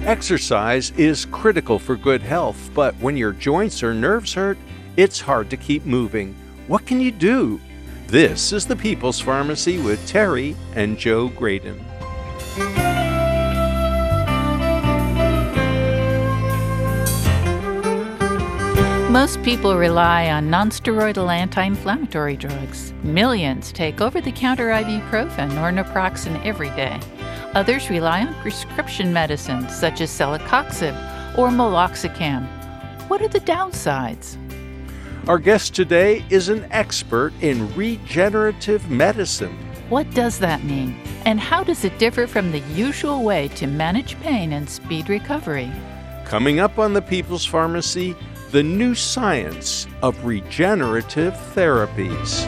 Exercise is critical for good health, but when your joints or nerves hurt, it's hard to keep moving. What can you do? This is the People's Pharmacy with Terry and Joe Graydon. Most people rely on nonsteroidal anti-inflammatory drugs. Millions take over-the-counter ibuprofen or naproxen every day. Others rely on prescription medicines such as celecoxib or meloxicam. What are the downsides? Our guest today is an expert in regenerative medicine. What does that mean? And how does it differ from the usual way to manage pain and speed recovery? Coming up on the People's Pharmacy, the new science of regenerative therapies.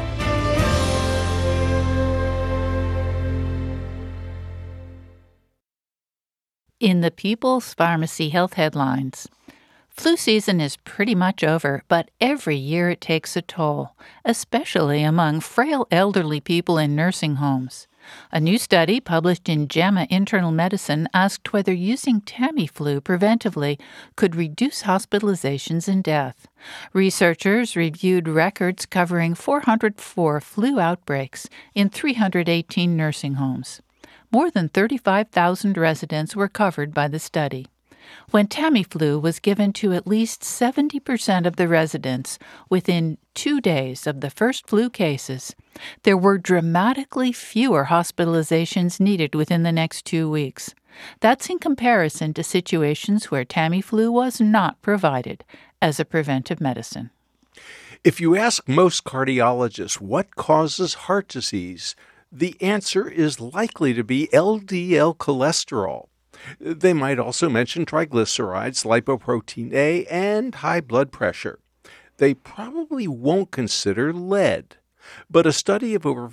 In the People's Pharmacy Health Headlines, flu season is pretty much over, but every year it takes a toll, especially among frail elderly people in nursing homes. A new study published in JAMA Internal Medicine asked whether using Tamiflu preventively could reduce hospitalizations and death. Researchers reviewed records covering 404 flu outbreaks in 318 nursing homes. More than 35,000 residents were covered by the study. When Tamiflu was given to at least 70% of the residents within 2 days of the first flu cases, there were dramatically fewer hospitalizations needed within the next 2 weeks. That's in comparison to situations where Tamiflu was not provided as a preventive medicine. If you ask most cardiologists what causes heart disease, the answer is likely to be LDL cholesterol. They might also mention triglycerides, lipoprotein A, and high blood pressure. They probably won't consider lead. But a study of over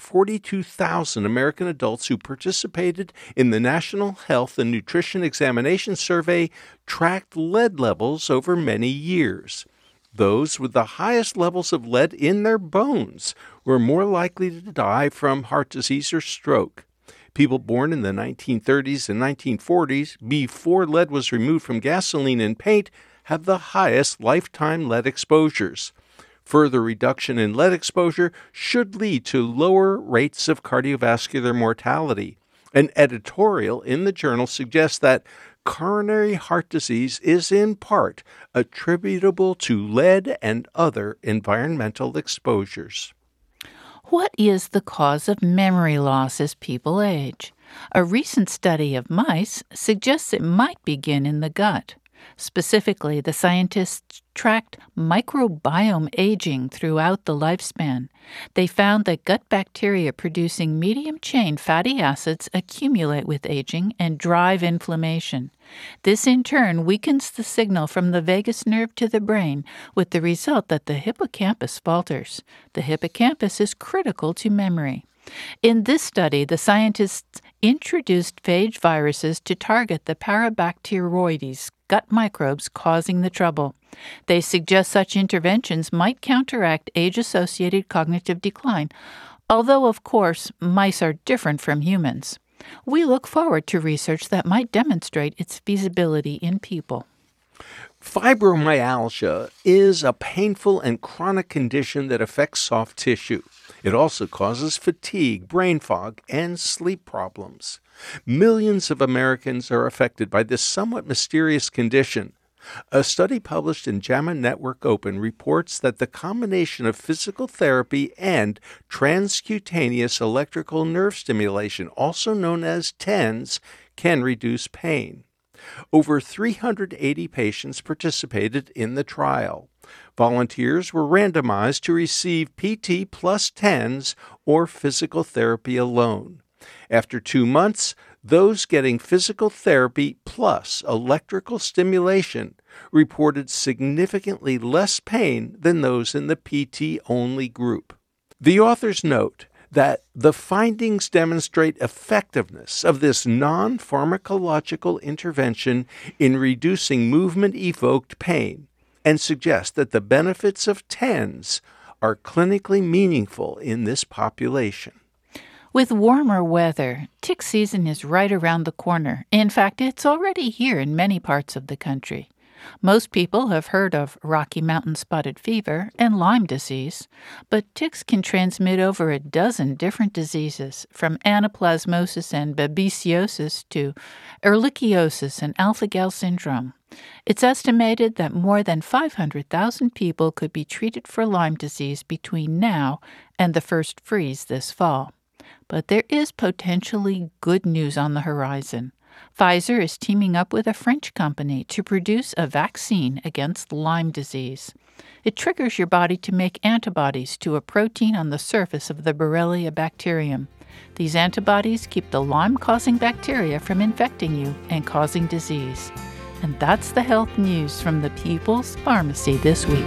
42,000 American adults who participated in the National Health and Nutrition Examination Survey tracked lead levels over many years. Those with the highest levels of lead in their bones were more likely to die from heart disease or stroke. People born in the 1930s and 1940s, before lead was removed from gasoline and paint, have the highest lifetime lead exposures. Further reduction in lead exposure should lead to lower rates of cardiovascular mortality. An editorial in the journal suggests that coronary heart disease is in part attributable to lead and other environmental exposures. What is the cause of memory loss as people age? A recent study of mice suggests it might begin in the gut. Specifically, the scientists tracked microbiome aging throughout the lifespan. They found that gut bacteria producing medium-chain fatty acids accumulate with aging and drive inflammation. This, in turn, weakens the signal from the vagus nerve to the brain, with the result that the hippocampus falters. The hippocampus is critical to memory. In this study, the scientists introduced phage viruses to target the Parabacteroides gut microbes causing the trouble. They suggest such interventions might counteract age-associated cognitive decline, although, of course, mice are different from humans. We look forward to research that might demonstrate its feasibility in people. Fibromyalgia is a painful and chronic condition that affects soft tissue. It also causes fatigue, brain fog, and sleep problems. Millions of Americans are affected by this somewhat mysterious condition. A study published in JAMA Network Open reports that the combination of physical therapy and transcutaneous electrical nerve stimulation, also known as TENS, can reduce pain. Over 380 patients participated in the trial. Volunteers were randomized to receive PT plus TENS or physical therapy alone. After 2 months, those getting physical therapy plus electrical stimulation reported significantly less pain than those in the PT-only group. The authors note that the findings demonstrate effectiveness of this non-pharmacological intervention in reducing movement-evoked pain and suggest that the benefits of TENS are clinically meaningful in this population. With warmer weather, tick season is right around the corner. In fact, it's already here in many parts of the country. Most people have heard of Rocky Mountain spotted fever and Lyme disease, but ticks can transmit over a dozen different diseases, from anaplasmosis and babesiosis to ehrlichiosis and alpha-gal syndrome. It's estimated that more than 500,000 people could be treated for Lyme disease between now and the first freeze this fall. But there is potentially good news on the horizon. Pfizer is teaming up with a French company to produce a vaccine against Lyme disease. It triggers your body to make antibodies to a protein on the surface of the Borrelia bacterium. These antibodies keep the Lyme-causing bacteria from infecting you and causing disease. And that's the health news from the People's Pharmacy this week.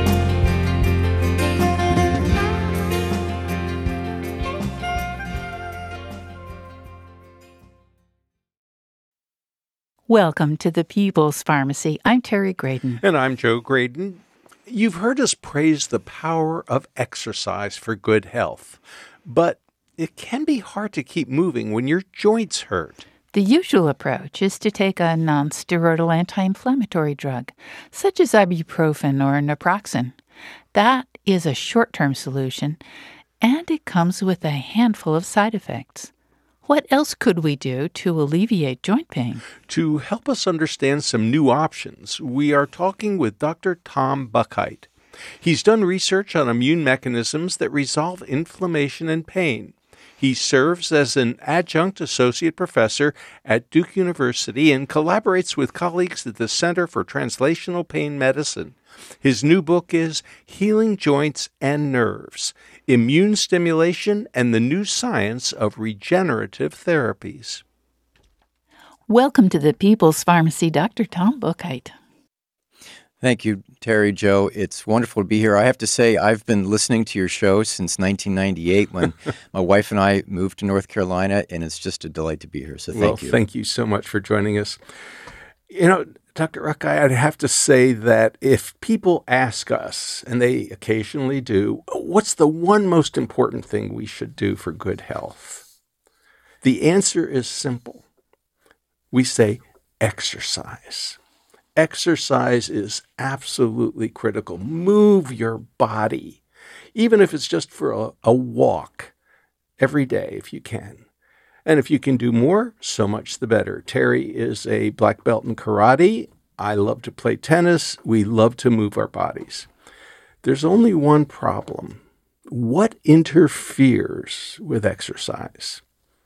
Welcome to the People's Pharmacy. I'm Terry Graydon. And I'm Joe Graydon. You've heard us praise the power of exercise for good health, but it can be hard to keep moving when your joints hurt. The usual approach is to take a non-steroidal anti-inflammatory drug, such as ibuprofen or naproxen. That is a short-term solution, and it comes with a handful of side effects. What else could we do to alleviate joint pain? To help us understand some new options, we are talking with Dr. Tom Buchheit. He's done research on immune mechanisms that resolve inflammation and pain. He serves as an adjunct associate professor at Duke University and collaborates with colleagues at the Center for Translational Pain Medicine. His new book is Healing Joints and Nerves: Immune Stimulation and the New Science of Regenerative Therapies. Welcome to the People's Pharmacy, Dr. Tom Buchheit. Thank you, Terry, Joe. It's wonderful to be here. I have to say, I've been listening to your show since 1998 when my wife and I moved to North Carolina, and it's just a delight to be here. So thank you. Thank you so much for joining us. You know, Dr. Buchheit, I'd have to say that if people ask us, and they occasionally do, what's the one most important thing we should do for good health? The answer is simple. We say exercise. Exercise is absolutely critical. Move your body, even if it's just for a walk every day if you can. And if you can do more, so much the better. Terry is a black belt in karate. I love to play tennis. We love to move our bodies. There's only one problem. What interferes with exercise?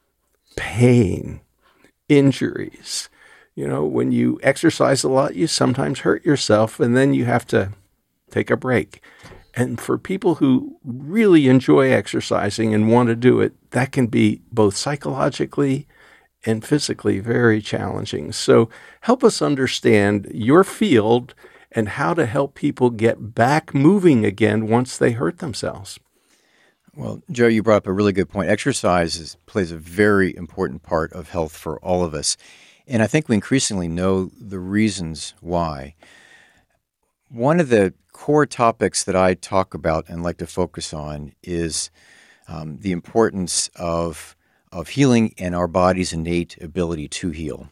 Pain, injuries. You know, when you exercise a lot, you sometimes hurt yourself, and then you have to take a break. And for people who really enjoy exercising and want to do it, that can be both psychologically and physically very challenging. So help us understand your field and how to help people get back moving again once they hurt themselves. Well, Joe, you brought up a really good point. Exercise plays a very important part of health for all of us. And I think we increasingly know the reasons why. One of the core topics that I talk about and like to focus on is the importance of healing and our body's innate ability to heal.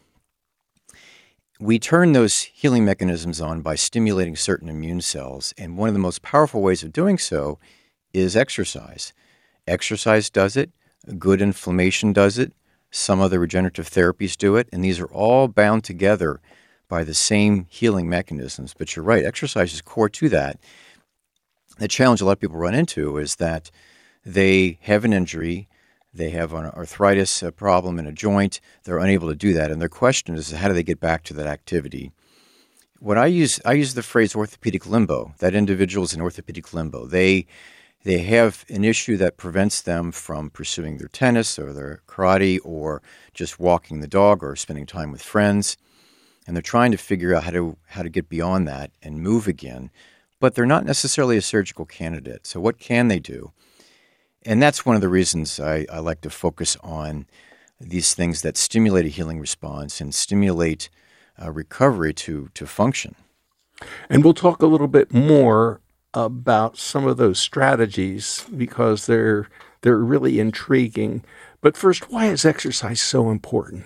We turn those healing mechanisms on by stimulating certain immune cells, and one of the most powerful ways of doing so is exercise. Exercise does it, good inflammation does it, some other regenerative therapies do it, and these are all bound together by the same healing mechanisms. But you're right, exercise is core to that. The challenge a lot of people run into is that they have an injury, they have an arthritis problem in a joint, they're unable to do that, and their question is how do they get back to that activity? What I use the phrase orthopedic limbo. That individual is in orthopedic limbo. They have an issue that prevents them from pursuing their tennis or their karate or just walking the dog or spending time with friends. And they're trying to figure out how to get beyond that and move again. But they're not necessarily a surgical candidate. So what can they do? And that's one of the reasons I like to focus on these things that stimulate a healing response and stimulate recovery to function. And we'll talk a little bit more about some of those strategies because they're They're really intriguing. But first, why is exercise so important?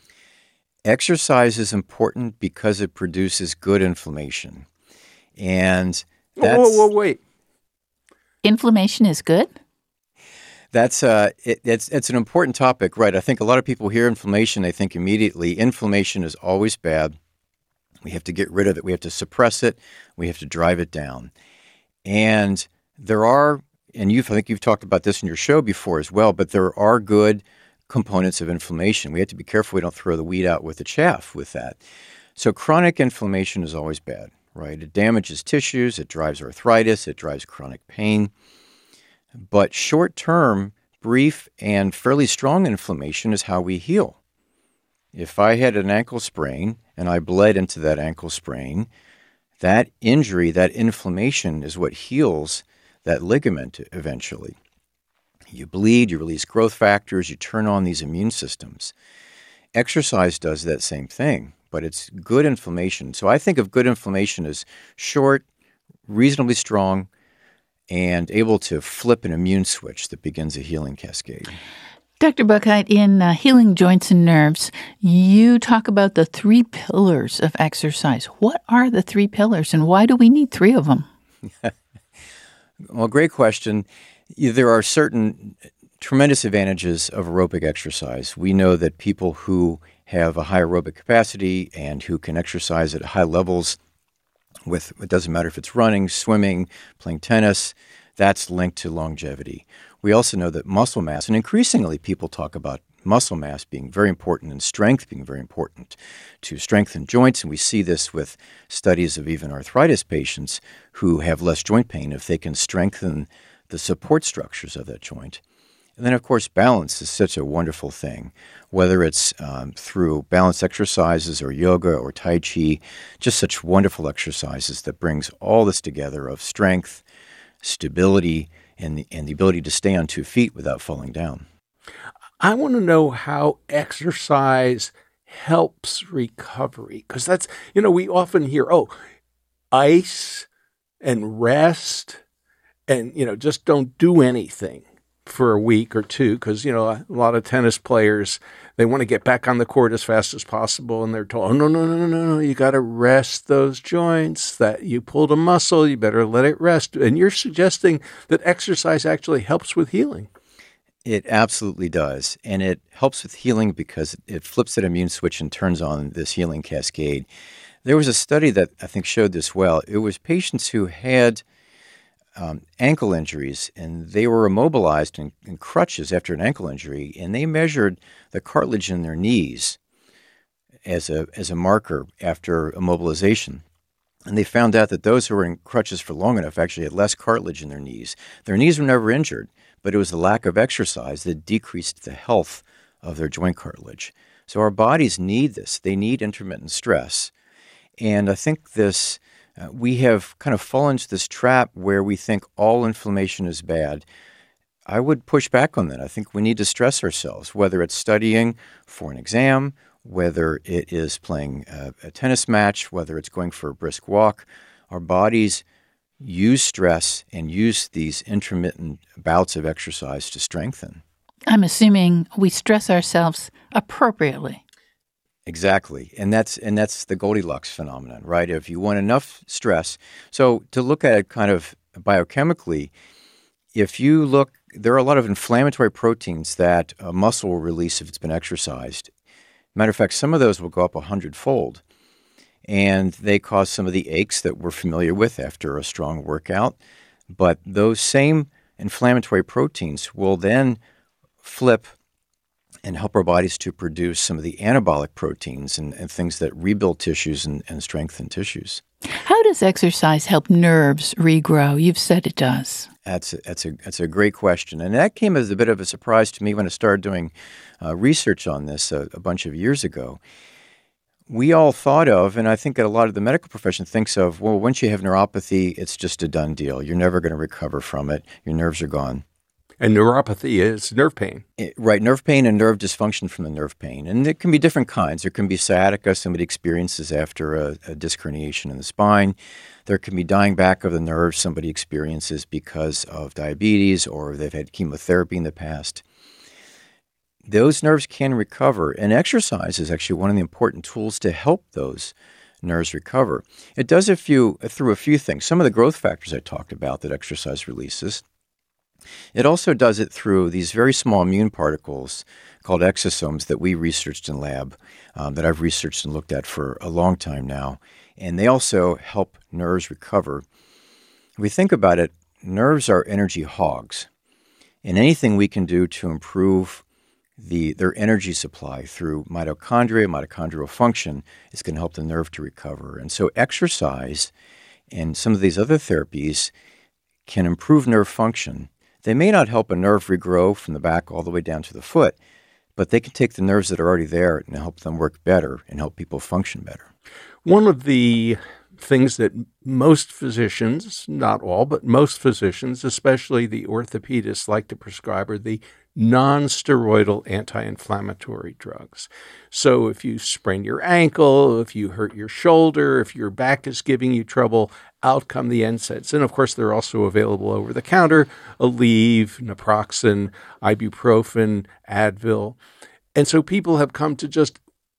Exercise is important because it produces good inflammation. And Whoa, wait. Inflammation is good? It's an important topic, right? I think a lot of people hear inflammation, they think immediately inflammation is always bad. We have to get rid of it. We have to suppress it. We have to drive it down. And I think you've talked about this in your show before as well, but there are good components of inflammation. We have to be careful we don't throw the weed out with the chaff with that. So chronic inflammation is always bad, right? It damages tissues, it drives arthritis, it drives chronic pain. But short-term, brief, and fairly strong inflammation is how we heal. If I had an ankle sprain and I bled into that ankle sprain, that injury, that inflammation is what heals that ligament eventually. You bleed, you release growth factors, you turn on these immune systems. Exercise does that same thing, but it's good inflammation. So I think of good inflammation as short, reasonably strong, and able to flip an immune switch that begins a healing cascade. Dr. Buchheit, in Healing Joints and Nerves, you talk about the 3 pillars of exercise. What are the 3 pillars, and why do we need 3 of them? Well, great question. There are certain tremendous advantages of aerobic exercise. We know that people who have a high aerobic capacity and who can exercise at high levels it doesn't matter if it's running, swimming, playing tennis, that's linked to longevity. We also know that muscle mass, and increasingly people talk about muscle mass being very important and strength being very important to strengthen joints. And we see this with studies of even arthritis patients who have less joint pain if they can strengthen the support structures of that joint. And then, of course, balance is such a wonderful thing, whether it's through balance exercises or yoga or Tai Chi, just such wonderful exercises that brings all this together of strength, stability, and the ability to stay on 2 feet without falling down. I want to know how exercise helps recovery, because that's, we often hear, ice and rest and, just don't do anything for a week or two, because, a lot of tennis players, they want to get back on the court as fast as possible, and they're told, oh, no, you got to rest those joints, that you pulled a muscle, you better let it rest. And you're suggesting that exercise actually helps with healing. It absolutely does, and it helps with healing because it flips that immune switch and turns on this healing cascade. There was a study that I think showed this well. It was patients who had ankle injuries, and they were immobilized in crutches after an ankle injury, and they measured the cartilage in their knees as a marker after immobilization. And they found out that those who were in crutches for long enough actually had less cartilage in their knees. Their knees were never injured, but it was the lack of exercise that decreased the health of their joint cartilage. So our bodies need this. They need intermittent stress. And I think we have kind of fallen into this trap where we think all inflammation is bad. I would push back on that. I think we need to stress ourselves, whether it's studying for an exam, whether it is playing a tennis match, whether it's going for a brisk walk. Our bodies use stress and use these intermittent bouts of exercise to strengthen. I'm assuming we stress ourselves appropriately. Exactly. And that's the Goldilocks phenomenon, right? If you want enough stress. So to look at it kind of biochemically, there are a lot of inflammatory proteins that a muscle will release if it's been exercised. Matter of fact, some of those will go up 100-fold. And they cause some of the aches that we're familiar with after a strong workout. But those same inflammatory proteins will then flip and help our bodies to produce some of the anabolic proteins and things that rebuild tissues and strengthen tissues. How does exercise help nerves regrow? You've said it does. That's a great question. And that came as a bit of a surprise to me when I started doing research on this a bunch of years ago. We all thought of, and I think that a lot of the medical profession thinks of, well, once you have neuropathy, it's just a done deal. You're never going to recover from it. Your nerves are gone. And neuropathy is nerve pain. Right, nerve pain and nerve dysfunction from the nerve pain. And there can be different kinds. There can be sciatica, somebody experiences after a disc herniation in the spine. There can be dying back of the nerve, somebody experiences because of diabetes or they've had chemotherapy in the past. Those nerves can recover, and exercise is actually one of the important tools to help those nerves recover. It does through a few things. Some of the growth factors I talked about that exercise releases. It also does it through these very small immune particles called exosomes that we researched in lab, that I've researched and looked at for a long time now. And they also help nerves recover. If we think about it, nerves are energy hogs. And anything we can do to improve their energy supply through mitochondrial function is going to help the nerve to recover. And so exercise and some of these other therapies can improve nerve function. They may not help a nerve regrow from the back all the way down to the foot, but they can take the nerves that are already there and help them work better and help people function better. One of the things that most physicians, not all, but most physicians, especially the orthopedists, like to prescribe are the non-steroidal anti-inflammatory drugs. So if you sprain your ankle, if you hurt your shoulder, if your back is giving you trouble, out come the NSAIDs. And of course, they're also available over the counter: Aleve, naproxen, ibuprofen, Advil. And so people have come to just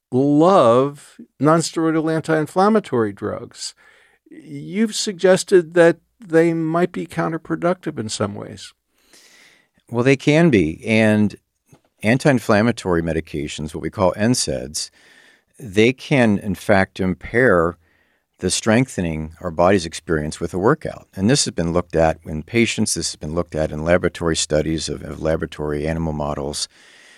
love non-steroidal anti-inflammatory drugs. You've suggested that they might be counterproductive in some ways. Well, they can be. And anti-inflammatory medications, what we call NSAIDs, they can, in fact, impair the strengthening our bodies experience with a workout. And this has been looked at in patients. This has been looked at in laboratory studies of laboratory animal models,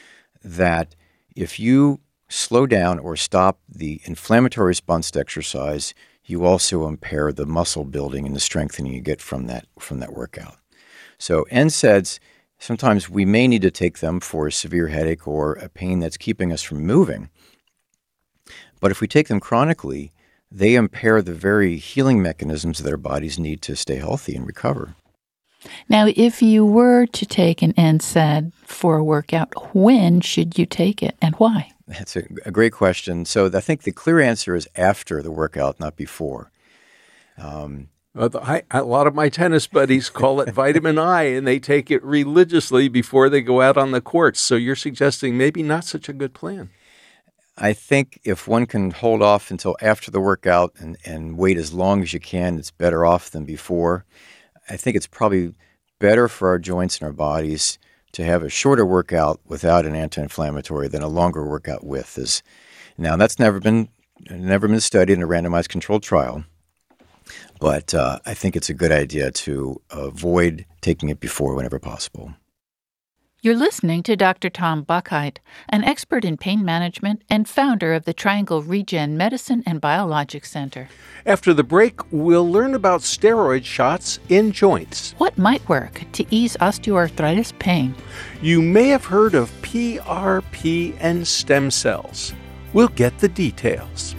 that if you slow down or stop the inflammatory response to exercise, you also impair the muscle building and the strengthening you get from that workout. So NSAIDs, sometimes we may need to take them for a severe headache or a pain that's keeping us from moving. But if we take them chronically, they impair the very healing mechanisms that our bodies need to stay healthy and recover. Now, if you were to take an NSAID for a workout, when should you take it and why? That's a great question. So I think the clear answer is after the workout, not before. A lot of my tennis buddies call it vitamin I, and they take it religiously before they go out on the courts. So you're suggesting maybe not such a good plan. I think if one can hold off until after the workout and wait as long as you can, it's better off than before. I think it's probably better for our joints and our bodies to have a shorter workout without an anti-inflammatory than a longer workout with. Now, that's never been studied in a randomized controlled trial, but I think it's a good idea to avoid taking it before whenever possible. You're listening to Dr. Tom Buckheit, an expert in pain management and founder of the Triangle Regen Medicine and Biologics Center. After the break, we'll learn about steroid shots in joints. What might work to ease osteoarthritis pain? You may have heard of PRP and stem cells. We'll get the details.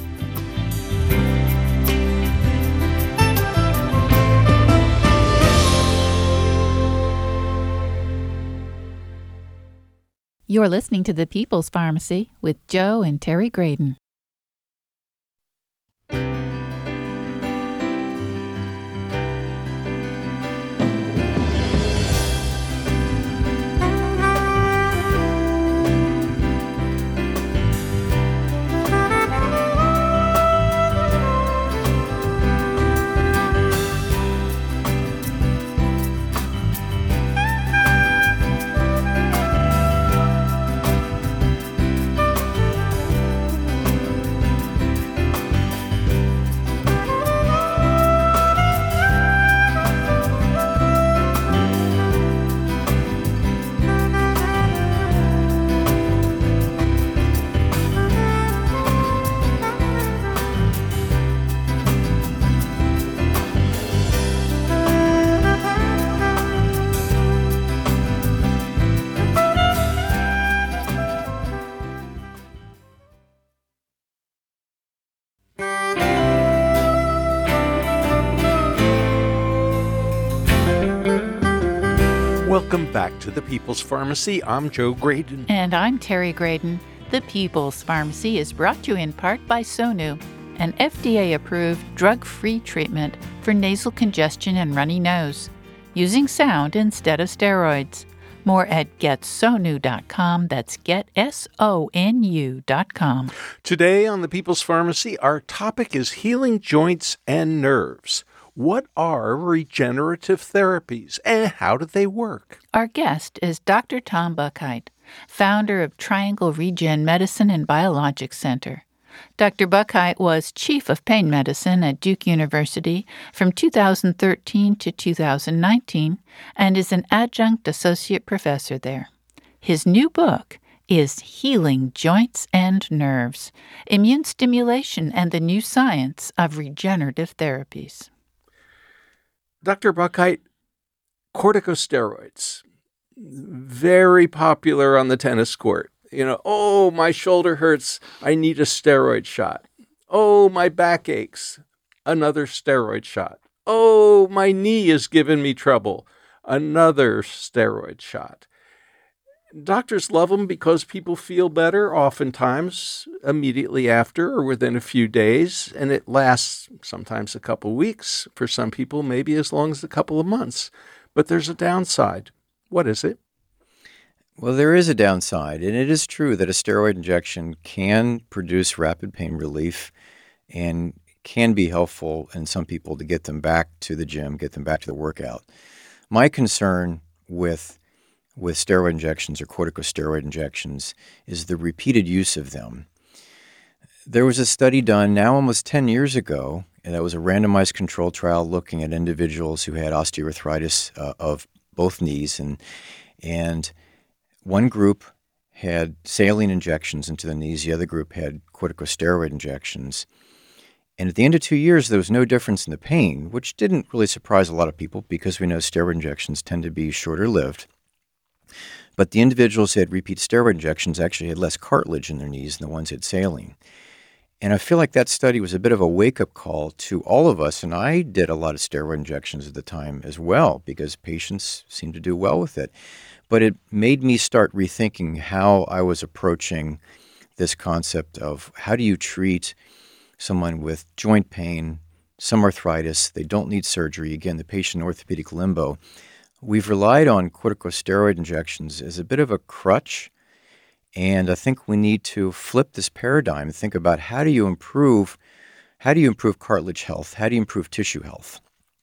You're listening to The People's Pharmacy with Joe and Terry Graydon. Welcome back to the People's Pharmacy. I'm Joe Graydon. And I'm Terry Graydon. The People's Pharmacy is brought to you in part by Sonu, an FDA-approved drug-free treatment for nasal congestion and runny nose, using sound instead of steroids. More at getsonu.com. That's getsonu.com. Today on the People's Pharmacy, our topic is healing joints and nerves. What are regenerative therapies and how do they work? Our guest is Dr. Tom Buckheit, founder of Triangle Regen Medicine and Biologics Center. Dr. Buckheit was Chief of Pain Medicine at Duke University from 2013 to 2019 and is an adjunct associate professor there. His new book is Healing Joints and Nerves, Immune Stimulation and the New Science of Regenerative Therapies. Dr. Buckheit, corticosteroids, very popular on the tennis court. Oh, my shoulder hurts, I need a steroid shot. Oh, my back aches, another steroid shot. Oh, my knee is giving me trouble, another steroid shot. Doctors love them because people feel better, oftentimes immediately after or within a few days, and it lasts sometimes a couple weeks. For some people, maybe as long as a couple of months. But there's a downside. What is it? Well, there is a downside, and it is true that a steroid injection can produce rapid pain relief and can be helpful in some people to get them back to the gym, get them back to the workout. My concern with steroid injections or corticosteroid injections is the repeated use of them. There was a study done now almost 10 years ago, and that was a randomized controlled trial looking at individuals who had osteoarthritis of both knees, and one group had saline injections into the knees, the other group had corticosteroid injections. And at the end of 2 years, there was no difference in the pain, which didn't really surprise a lot of people because we know steroid injections tend to be shorter-lived. But the individuals who had repeat steroid injections actually had less cartilage in their knees than the ones who had saline. And I feel like that study was a bit of a wake-up call to all of us, and I did a lot of steroid injections at the time as well because patients seemed to do well with it. But it made me start rethinking how I was approaching this concept of how do you treat someone with joint pain, some arthritis, they don't need surgery, again, the patient in orthopedic limbo. We've relied on corticosteroid injections as a bit of a crutch, and I think we need to flip this paradigm and think about how do you improve cartilage health? How do you improve tissue health?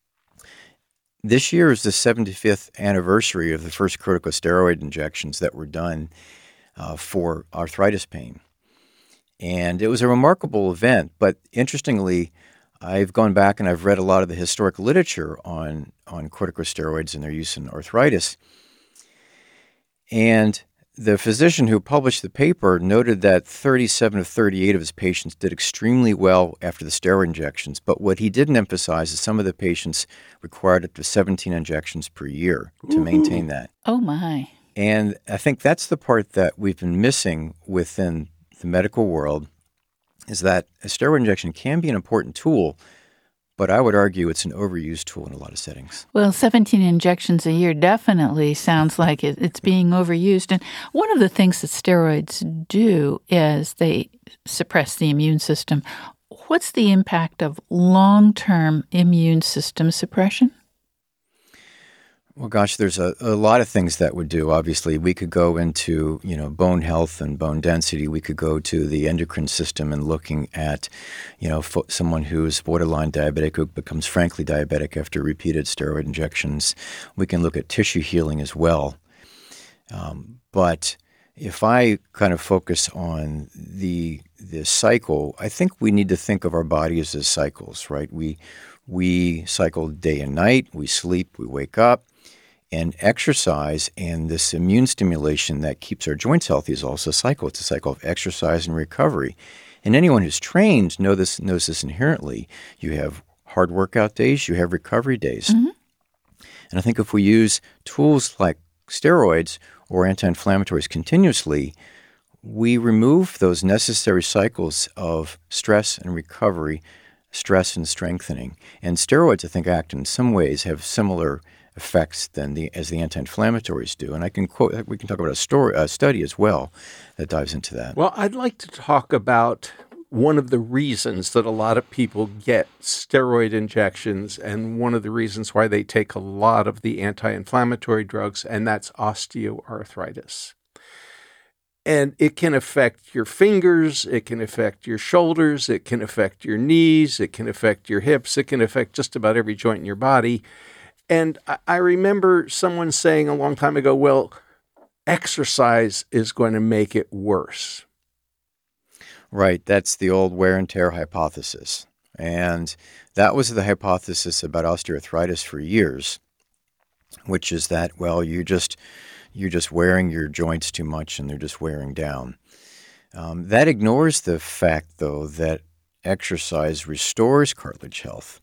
This year is the 75th anniversary of the first corticosteroid injections that were done for arthritis pain. And it was a remarkable event, but interestingly, I've gone back and I've read a lot of the historic literature on corticosteroids and their use in arthritis. And the physician who published the paper noted that 37 of 38 of his patients did extremely well after the steroid injections. But what he didn't emphasize is some of the patients required up to 17 injections per year to maintain that. Oh, my. And I think that's the part that we've been missing within the medical world, is that a steroid injection can be an important tool, but I would argue it's an overused tool in a lot of settings. Well, 17 injections a year definitely sounds like it's being overused. And one of the things that steroids do is they suppress the immune system. What's the impact of long-term immune system suppression? Well, gosh, there's a lot of things that would do. Obviously, we could go into, bone health and bone density. We could go to the endocrine system and looking at, someone who's borderline diabetic who becomes frankly diabetic after repeated steroid injections. We can look at tissue healing as well. But if I kind of focus on the cycle, I think we need to think of our bodies as cycles, right? We cycle day and night. We sleep. We wake up. And exercise and this immune stimulation that keeps our joints healthy is also a cycle. It's a cycle of exercise and recovery. And anyone who's trained knows this inherently. You have hard workout days, you have recovery days. Mm-hmm. And I think if we use tools like steroids or anti-inflammatories continuously, we remove those necessary cycles of stress and recovery, stress and strengthening. And steroids, I think, act in some ways, have similar effects as the anti-inflammatories do. And we can talk about a study as well that dives into that. Well, I'd like to talk about one of the reasons that a lot of people get steroid injections and one of the reasons why they take a lot of the anti-inflammatory drugs, and that's osteoarthritis. And it can affect your fingers, it can affect your shoulders, it can affect your knees, it can affect your hips, it can affect just about every joint in your body. And I remember someone saying a long time ago, well, exercise is going to make it worse. Right. That's the old wear and tear hypothesis. And that was the hypothesis about osteoarthritis for years, which is that, well, you're just wearing your joints too much and they're just wearing down. That ignores the fact, though, that exercise restores cartilage health.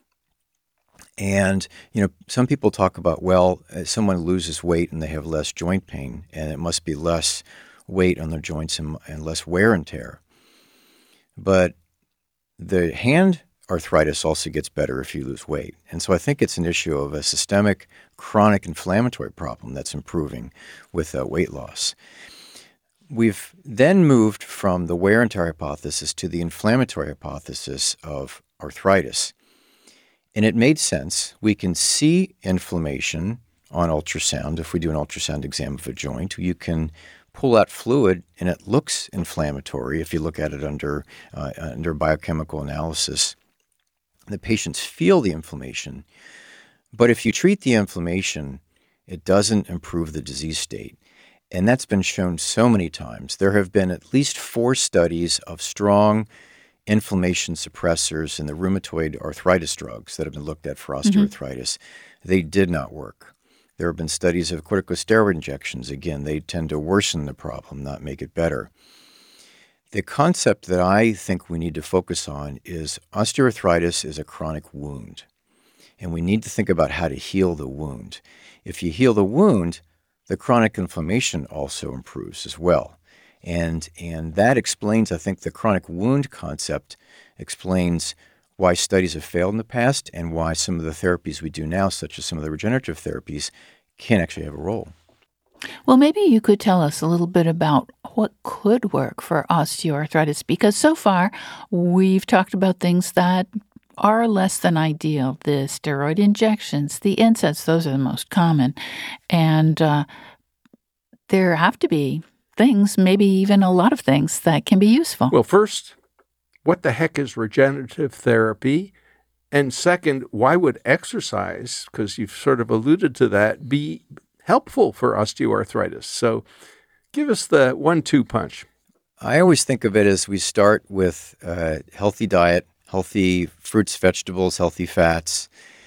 And, some people talk about, well, someone loses weight and they have less joint pain, and it must be less weight on their joints and less wear and tear. But the hand arthritis also gets better if you lose weight. And so I think it's an issue of a systemic chronic inflammatory problem that's improving with weight loss. We've then moved from the wear and tear hypothesis to the inflammatory hypothesis of arthritis. And it made sense. We can see inflammation on ultrasound. If we do an ultrasound exam of a joint, you can pull out fluid and it looks inflammatory if you look at it under biochemical analysis. The patients feel the inflammation, but if you treat the inflammation, it doesn't improve the disease state. And that's been shown so many times. There have been at least 4 studies of strong inflammation suppressors in the rheumatoid arthritis drugs that have been looked at for osteoarthritis. They did not work. There have been studies of corticosteroid injections. Again, they tend to worsen the problem, not make it better. The concept that I think we need to focus on is osteoarthritis is a chronic wound, and we need to think about how to heal the wound. If you heal the wound, the chronic inflammation also improves as well. And that explains, I think, the chronic wound concept explains why studies have failed in the past and why some of the therapies we do now, such as some of the regenerative therapies, can actually have a role. Well, maybe you could tell us a little bit about what could work for osteoarthritis, because so far we've talked about things that are less than ideal. The steroid injections, the NSAIDs, those are the most common. And there have to be things, maybe even a lot of things, that can be useful. Well, first, what the heck is regenerative therapy? And second, why would exercise, because you've sort of alluded to that, be helpful for osteoarthritis? So give us the 1-2 punch. I always think of it as we start with a healthy diet, healthy fruits, vegetables, healthy fats,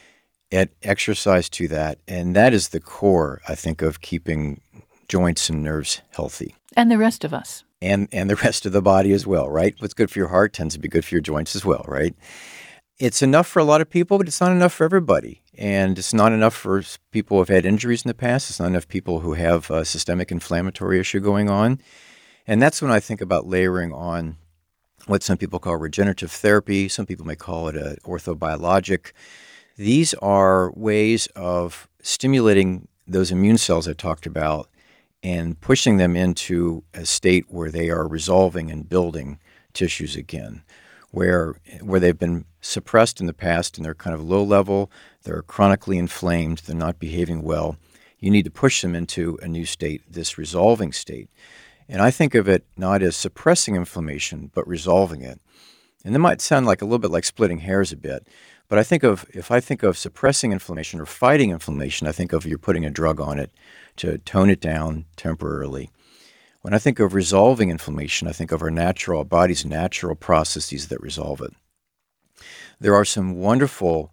add exercise to that. And that is the core, I think, of keeping joints and nerves healthy. And the rest of us. And the rest of the body as well, right? What's good for your heart tends to be good for your joints as well, right? It's enough for a lot of people, but it's not enough for everybody. And it's not enough for people who have had injuries in the past. It's not enough people who have a systemic inflammatory issue going on. And that's when I think about layering on what some people call regenerative therapy. Some people may call it an orthobiologic. These are ways of stimulating those immune cells I talked about and pushing them into a state where they are resolving and building tissues again, where they've been suppressed in the past and they're kind of low level, they're chronically inflamed, they're not behaving well. You need to push them into a new state, this resolving state. And I think of it not as suppressing inflammation, but resolving it. And that might sound like a little bit like splitting hairs a bit, but if I think of suppressing inflammation or fighting inflammation, I think of you're putting a drug on it to tone it down temporarily. When I think of resolving inflammation, I think of our body's natural processes that resolve it. There are some wonderful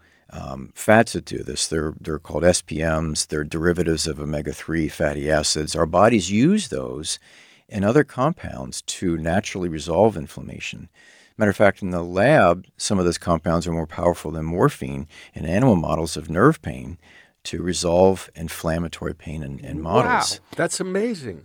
fats that do this. They're called SPMs. They're derivatives of omega-3 fatty acids. Our bodies use those and other compounds to naturally resolve inflammation. Matter of fact, in the lab, some of those compounds are more powerful than morphine in animal models of nerve pain to resolve inflammatory pain in models. Wow, that's amazing.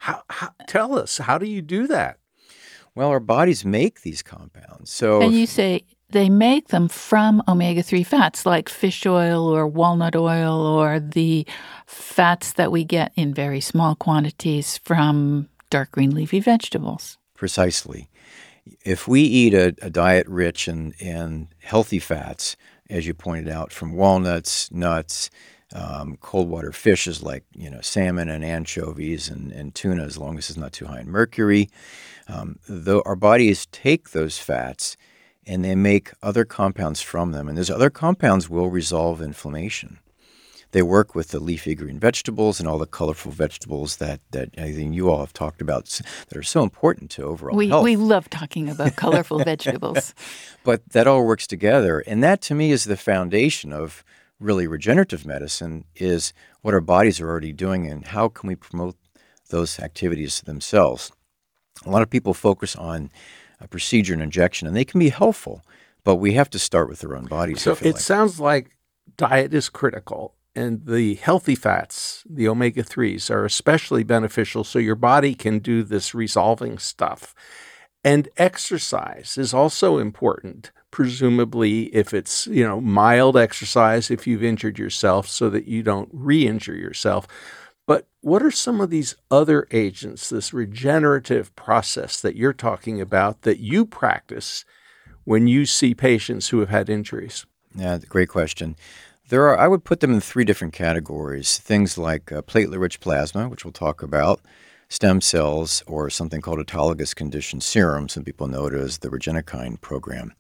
Tell us, how do you do that? Well, our bodies make these compounds. So And you say they make them from omega-3 fats like fish oil or walnut oil or the fats that we get in very small quantities from dark green leafy vegetables. Precisely. If we eat a diet rich in healthy fats, as you pointed out, from walnuts, nuts, cold water fishes like salmon and anchovies and tuna, as long as it's not too high in mercury, though our bodies take those fats and they make other compounds from them, and those other compounds will resolve inflammation. They work with the leafy green vegetables and all the colorful vegetables that I think you all have talked about that are so important to overall health. We love talking about colorful vegetables. But that all works together. And that, to me, is the foundation of really regenerative medicine, is what our bodies are already doing and how can we promote those activities themselves. A lot of people focus on a procedure and injection, and they can be helpful, but we have to start with their own bodies. So it sounds like diet is critical. And the healthy fats, the omega-3s, are especially beneficial so your body can do this resolving stuff. And exercise is also important, presumably if it's, mild exercise if you've injured yourself so that you don't re-injure yourself. But what are some of these other agents, this regenerative process that you're talking about that you practice when you see patients who have had injuries? Yeah, great question. I would put them in 3 different categories. Things like platelet-rich plasma, which we'll talk about, stem cells, or something called autologous conditioned serum. Some people know it as the Regenikine program.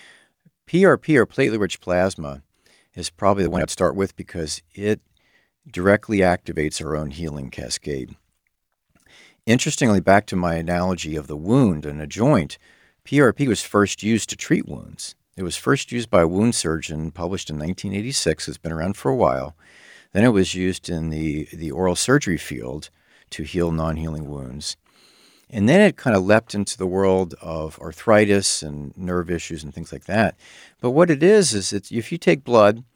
PRP, or platelet-rich plasma, is probably the one I'd start with because it directly activates our own healing cascade. Interestingly, back to my analogy of the wound and a joint, PRP was first used to treat wounds. It was first used by a wound surgeon, published in 1986. It's been around for a while. Then it was used in the oral surgery field to heal non-healing wounds. And then it kind of leapt into the world of arthritis and nerve issues and things like that. But what it is it's if you take blood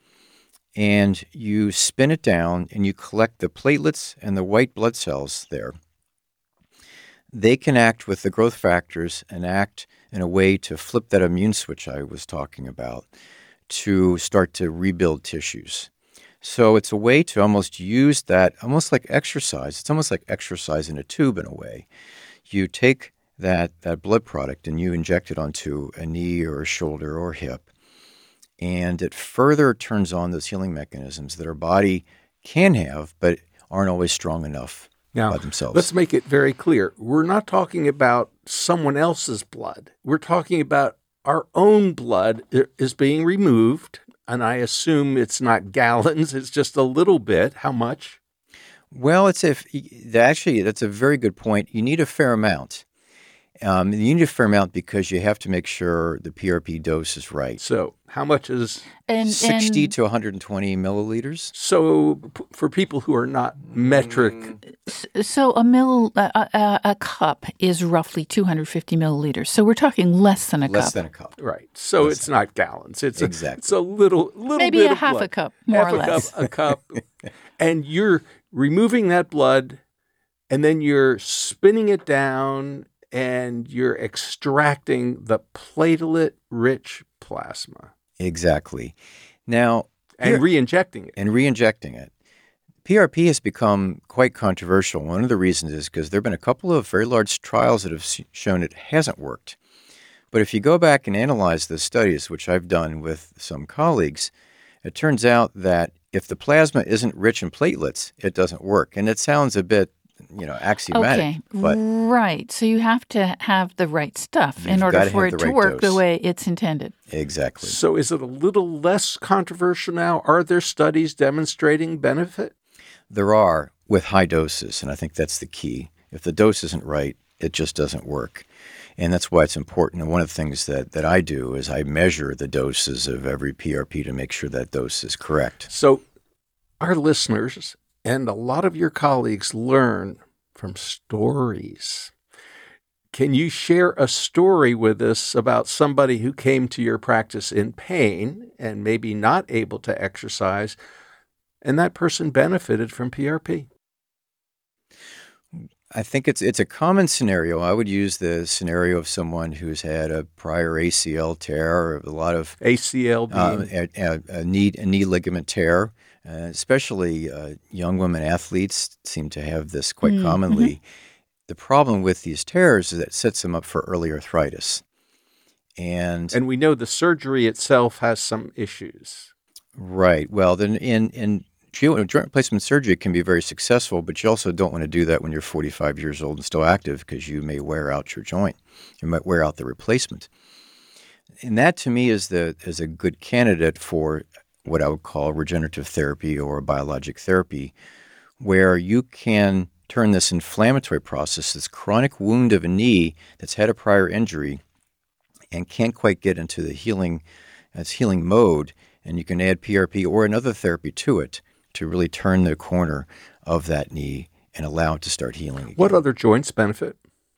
and you spin it down and you collect the platelets and the white blood cells there, they can act with the growth factors and act in a way to flip that immune switch I was talking about to start to rebuild tissues. So it's a way to almost use that, almost like exercise. It's almost like exercise in a tube in a way. You take that blood product and you inject it onto a knee or a shoulder or hip, and it further turns on those healing mechanisms that our body can have but aren't always strong enough now, by themselves. Let's make it very clear. We're not talking about someone else's blood. We're talking about our own blood is being removed, and I assume it's not gallons. It's just a little bit. How much? Well, actually, that's a very good point. You need a fair amount. You need a fair amount because you have to make sure the PRP dose is right. So how much is 60 to 120 milliliters? So for people who are not metric. So a cup is roughly 250 milliliters. So we're talking less than a cup. Less than a cup. Right. So it's not gallons. It's exactly. It's a little maybe bit a of half blood. a cup, more half or less. A cup. And you're removing that blood, and then you're spinning it down, and you're extracting the platelet-rich plasma. Exactly. Now, and re-injecting it. PRP has become quite controversial. One of the reasons is because there have been a couple of very large trials that have shown it hasn't worked. But if you go back and analyze the studies, which I've done with some colleagues, it turns out that if the plasma isn't rich in platelets, it doesn't work. And it sounds a bit axiomatic. Okay, but right. So you have to have the right stuff in order for it to work the way it's intended. Exactly. So is it a little less controversial now? Are there studies demonstrating benefit? There are, with high doses, and I think that's the key. If the dose isn't right, it just doesn't work. And that's why it's important. And one of the things that I do is I measure the doses of every PRP to make sure that dose is correct. So our listeners and a lot of your colleagues learn from stories. Can you share a story with us about somebody who came to your practice in pain and maybe not able to exercise, and that person benefited from PRP? I think it's a common scenario. I would use the scenario of someone who's had a prior ACL tear or a lot of ACL being a knee ligament tear. Especially young women athletes seem to have this quite commonly. The problem with these tears is that it sets them up for early arthritis. And we know the surgery itself has some issues. Right. Well, then in joint replacement surgery can be very successful, but you also don't want to do that when you're 45 years old and still active because you may wear out your joint. You might wear out the replacement. And that to me is a good candidate for what I would call regenerative therapy or biologic therapy, where you can turn this inflammatory process, this chronic wound of a knee that's had a prior injury and can't quite get into the healing mode, and you can add PRP or another therapy to it to really turn the corner of that knee and allow it to start healing again. What other joints benefit?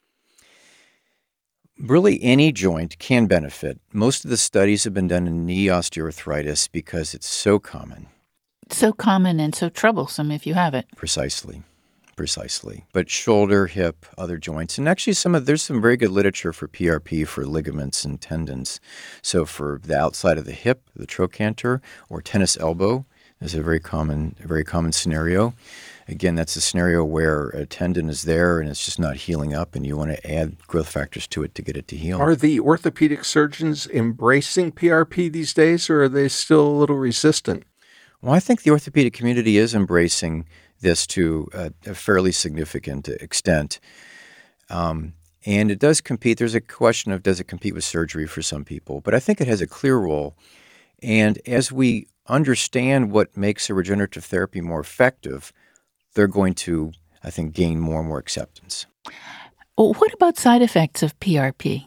Really, any joint can benefit. Most of the studies have been done in knee osteoarthritis because it's so common. So common and so troublesome if you have it. Precisely. But shoulder, hip, other joints, and actually there's some very good literature for PRP for ligaments and tendons. So for the outside of the hip, the trochanter, or tennis elbow is a very common scenario. Again, that's a scenario where a tendon is there and it's just not healing up, and you want to add growth factors to it to get it to heal. Are the orthopedic surgeons embracing PRP these days, or are they still a little resistant? Well, I think the orthopedic community is embracing this to a fairly significant extent. And it does compete. There's a question of, does it compete with surgery for some people? But I think it has a clear role. And as we understand what makes a regenerative therapy more effective, they're going to, I think, gain more and more acceptance. Well, what about side effects of PRP?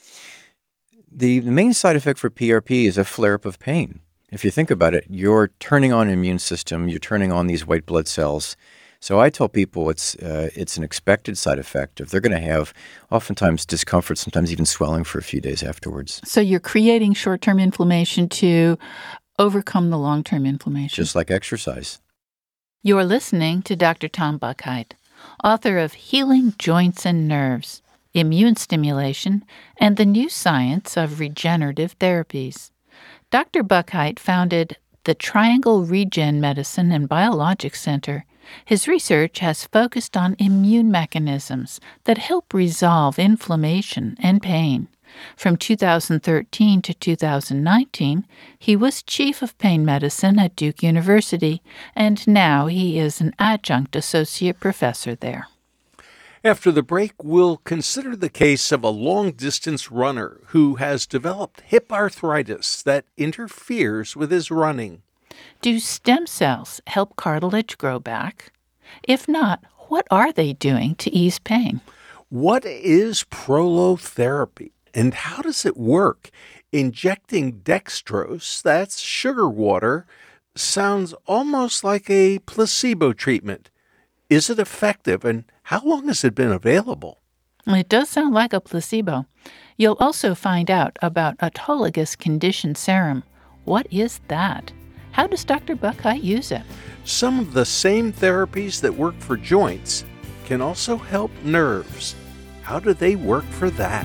The main side effect for PRP is a flare-up of pain. If you think about it, you're turning on an immune system, you're turning on these white blood cells. So I tell people it's an expected side effect. If they're going to have oftentimes discomfort, sometimes even swelling for a few days afterwards. So you're creating short-term inflammation to overcome the long-term inflammation. Just like exercise. You're listening to Dr. Tom Buckheit, author of Healing Joints and Nerves, Immune Stimulation, and the New Science of Regenerative Therapies. Dr. Buckheit founded the Triangle Regen Medicine and Biologics Center. His research has focused on immune mechanisms that help resolve inflammation and pain. From 2013 to 2019, he was chief of pain medicine at Duke University, and now he is an adjunct associate professor there. After the break, we'll consider the case of a long-distance runner who has developed hip arthritis that interferes with his running. Do stem cells help cartilage grow back? If not, what are they doing to ease pain? What is prolotherapy, and how does it work? Injecting dextrose, that's sugar water, sounds almost like a placebo treatment. Is it effective, and how long has it been available? It does sound like a placebo. You'll also find out about autologous conditioned serum. What is that? How does Dr. Buckheit use it? Some of the same therapies that work for joints can also help nerves. How do they work for that?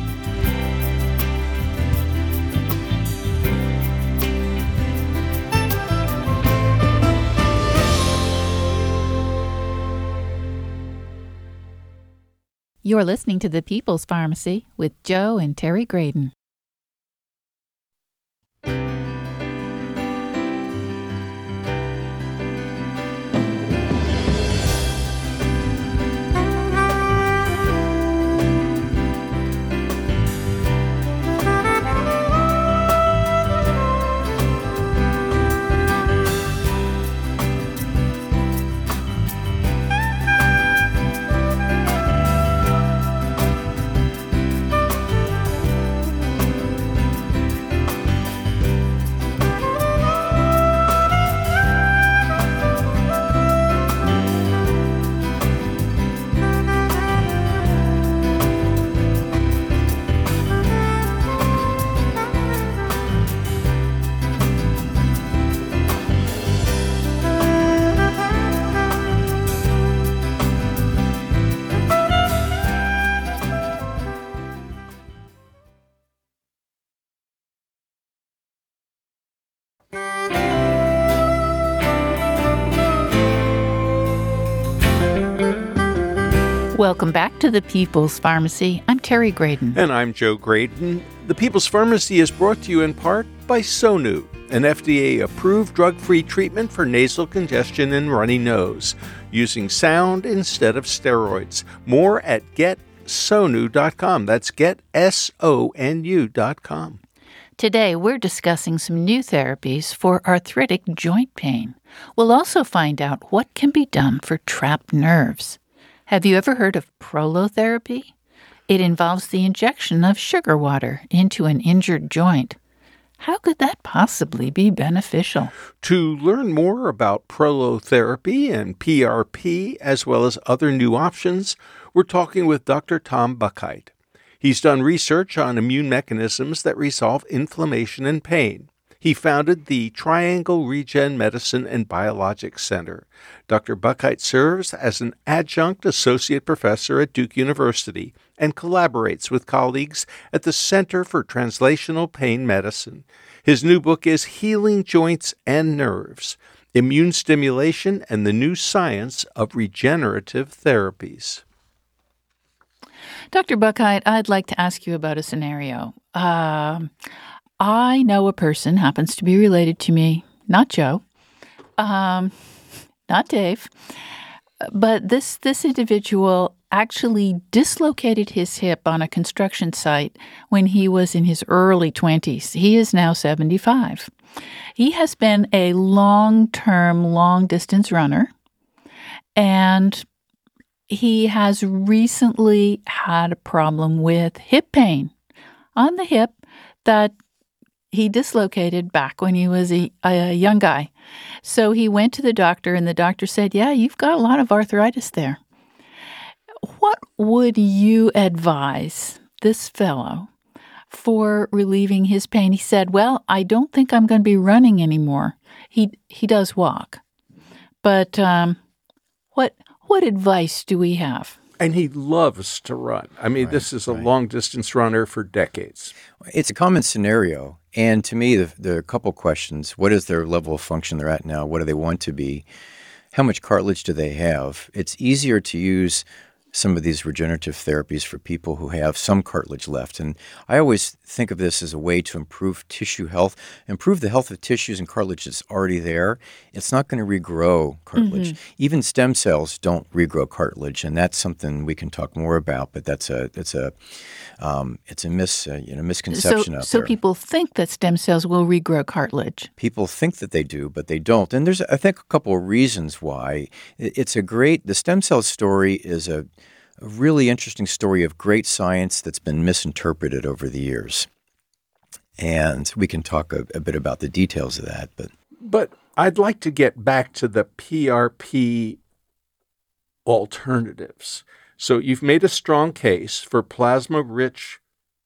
You're listening to The People's Pharmacy with Joe and Terry Graydon. Welcome back to the People's Pharmacy. I'm Terry Graydon. And I'm Joe Graydon. The People's Pharmacy is brought to you in part by Sonu, an FDA-approved drug-free treatment for nasal congestion and runny nose, using sound instead of steroids. More at GetSonu.com. That's GetSonu.com. Today, we're discussing some new therapies for arthritic joint pain. We'll also find out what can be done for trapped nerves. Have you ever heard of prolotherapy? It involves the injection of sugar water into an injured joint. How could that possibly be beneficial? To learn more about prolotherapy and PRP, as well as other new options, we're talking with Dr. Tom Buckheit. He's done research on immune mechanisms that resolve inflammation and pain. He founded the Triangle Regen Medicine and Biologics Center. Dr. Buckheit serves as an adjunct associate professor at Duke University and collaborates with colleagues at the Center for Translational Pain Medicine. His new book is Healing Joints and Nerves: Immune Stimulation and the New Science of Regenerative Therapies. Dr. Buckheit, I'd like to ask you about a scenario. I know a person, happens to be related to me, not Joe, not Dave, but this individual actually dislocated his hip on a construction site when he was in his early 20s. He is now 75. He has been a long-term, long-distance runner, and he has recently had a problem with hip pain on the hip that he dislocated back when he was a young guy. So he went to the doctor, and the doctor said, yeah, you've got a lot of arthritis there. What would you advise this fellow for relieving his pain? He said, well, I don't think I'm going to be running anymore. He does walk. But what advice do we have? And he loves to run. I mean, this is a long-distance runner for decades. It's a common scenario. And to me, there are a couple questions. What is their level of function they're at now? What do they want to be? How much cartilage do they have? It's easier to use some of these regenerative therapies for people who have some cartilage left. And I always think of this as a way to improve tissue health, improve the health of tissues and cartilage that's already there. It's not going to regrow cartilage. Mm-hmm. Even stem cells don't regrow cartilage, and that's something we can talk more about. But it's a misconception out there. So people think that stem cells will regrow cartilage. People think that they do, but they don't. And there's, I think, a couple of reasons why. The stem cell story is a really interesting story of great science that's been misinterpreted over the years. And we can talk a bit about the details of that. But I'd like to get back to the PRP alternatives. So you've made a strong case for platelet-rich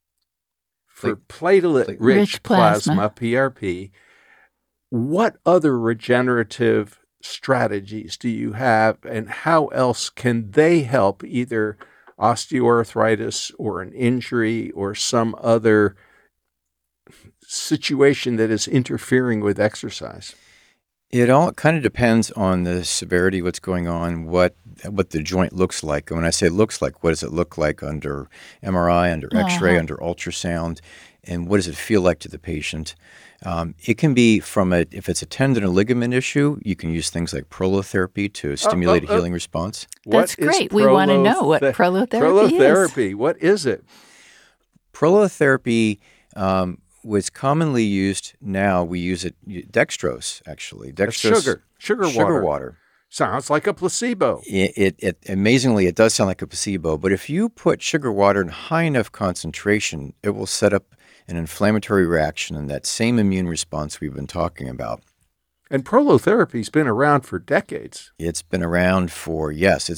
plasma, PRP. What other regenerative strategies do you have, and how else can they help either osteoarthritis or an injury or some other situation that is interfering with exercise? It all kind of depends on the severity, what's going on, what the joint looks like. And when I say looks like, what does it look like under MRI, under X-ray, under ultrasound, and what does it feel like to the patient? It can be if it's a tendon or ligament issue, you can use things like prolotherapy to stimulate a healing response. That's great. We want to know what prolotherapy is. Prolotherapy, what is it? Prolotherapy was commonly used. Now we use it, dextrose, actually. Dextrose, sugar water. Sounds like a placebo. It amazingly, it does sound like a placebo. But if you put sugar water in high enough concentration, it will set up an inflammatory reaction and that same immune response we've been talking about. And prolotherapy's been around for decades. It's been around for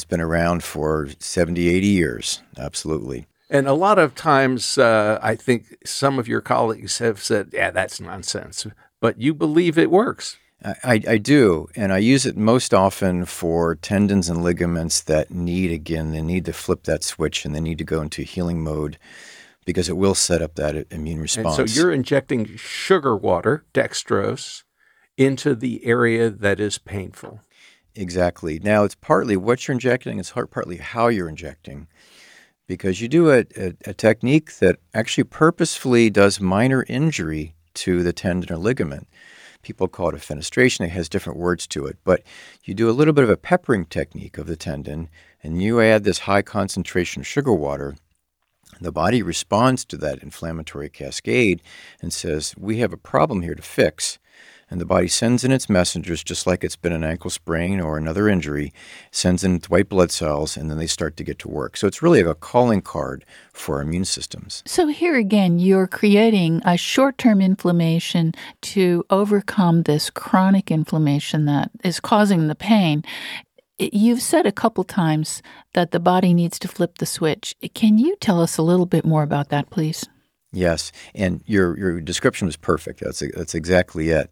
70, 80 years. Absolutely. And a lot of times, I think some of your colleagues have said, yeah, that's nonsense. But you believe it works. I do, and I use it most often for tendons and ligaments that need to flip that switch, and they need to go into healing mode because it will set up that immune response. And so you're injecting sugar water, dextrose, into the area that is painful. Exactly. Now, it's partly what you're injecting, it's partly how you're injecting, because you do a technique that actually purposefully does minor injury to the tendon or ligament. People call it a fenestration. It has different words to it. But you do a little bit of a peppering technique of the tendon, and you add this high concentration sugar water. The body responds to that inflammatory cascade and says, we have a problem here to fix. And the body sends in its messengers, just like it's been an ankle sprain or another injury, sends in its white blood cells, and then they start to get to work. So it's really a calling card for our immune systems. So here again, you're creating a short-term inflammation to overcome this chronic inflammation that is causing the pain. You've said a couple times that the body needs to flip the switch. Can you tell us a little bit more about that, please? Yes, and your description was perfect. That's exactly it.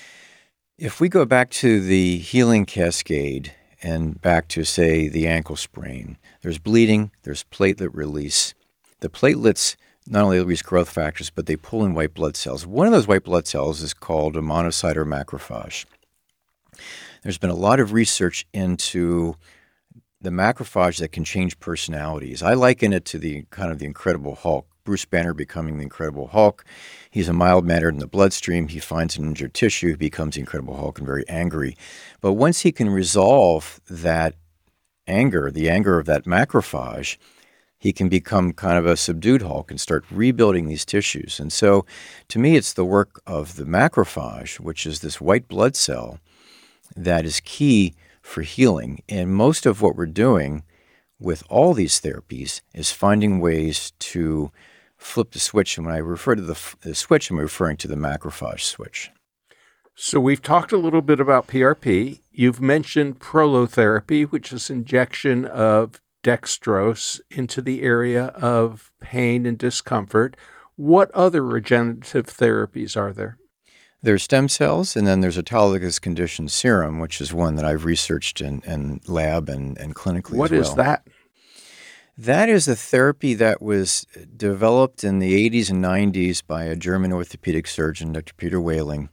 If we go back to the healing cascade and back to, say, the ankle sprain, there's bleeding, there's platelet release. The platelets not only release growth factors, but they pull in white blood cells. One of those white blood cells is called a monocyte or macrophage. There's been a lot of research into the macrophage that can change personalities. I liken it to the kind of the Incredible Hulk. Bruce Banner becoming the Incredible Hulk. He's a mild-mannered in the bloodstream. He finds an injured tissue. He becomes the Incredible Hulk and very angry. But once he can resolve that anger, the anger of that macrophage, he can become kind of a subdued Hulk and start rebuilding these tissues. And so to me, it's the work of the macrophage, which is this white blood cell, that is key for healing. And most of what we're doing with all these therapies is finding ways to flip the switch. And when I refer to the switch, I'm referring to the macrophage switch. So we've talked a little bit about PRP. You've mentioned prolotherapy, which is injection of dextrose into the area of pain and discomfort. What other regenerative therapies are there? There's stem cells, and then there's autologous conditioned serum, which is one that I've researched in lab and clinically What as well. is that? That is a therapy that was developed in the 80s and 90s by a German orthopedic surgeon, Dr. Peter Wehling.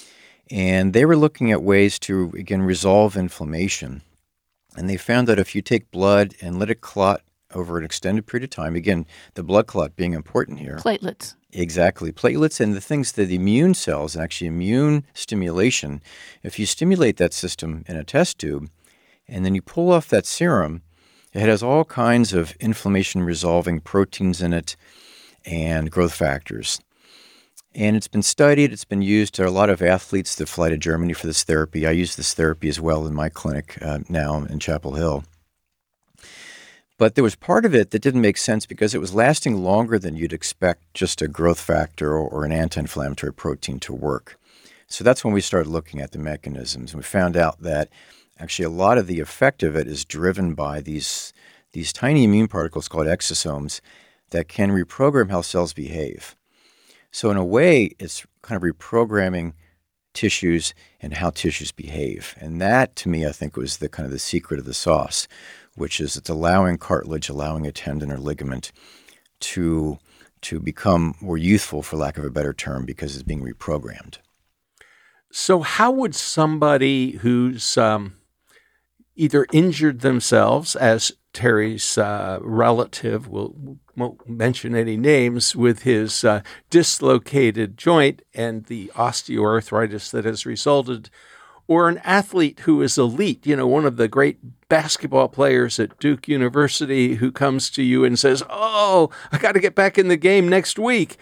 And they were looking at ways to, again, resolve inflammation. And they found that if you take blood and let it clot over an extended period of time, again, the blood clot being important here. Platelets. Exactly. Platelets and the things that the immune cells, and actually immune stimulation, if you stimulate that system in a test tube and then you pull off that serum, it has all kinds of inflammation-resolving proteins in it and growth factors. And it's been studied. It's been used. There are a lot of athletes that fly to Germany for this therapy. I use this therapy as well in my clinic now in Chapel Hill. But there was part of it that didn't make sense because it was lasting longer than you'd expect just a growth factor or an anti-inflammatory protein to work. So that's when we started looking at the mechanisms. And we found out that actually a lot of the effect of it is driven by these tiny immune particles called exosomes that can reprogram how cells behave. So in a way, it's kind of reprogramming tissues and how tissues behave. And that, to me, I think was the kind of the secret of the sauce, which is it's allowing cartilage, allowing a tendon or ligament to become more youthful, for lack of a better term, because it's being reprogrammed. So how would somebody who's either injured themselves, as Terry's relative, won't mention any names, with his dislocated joint and the osteoarthritis that has resulted, or an athlete who is elite, one of the great basketball players at Duke University who comes to you and says, "Oh, I got to get back in the game next week."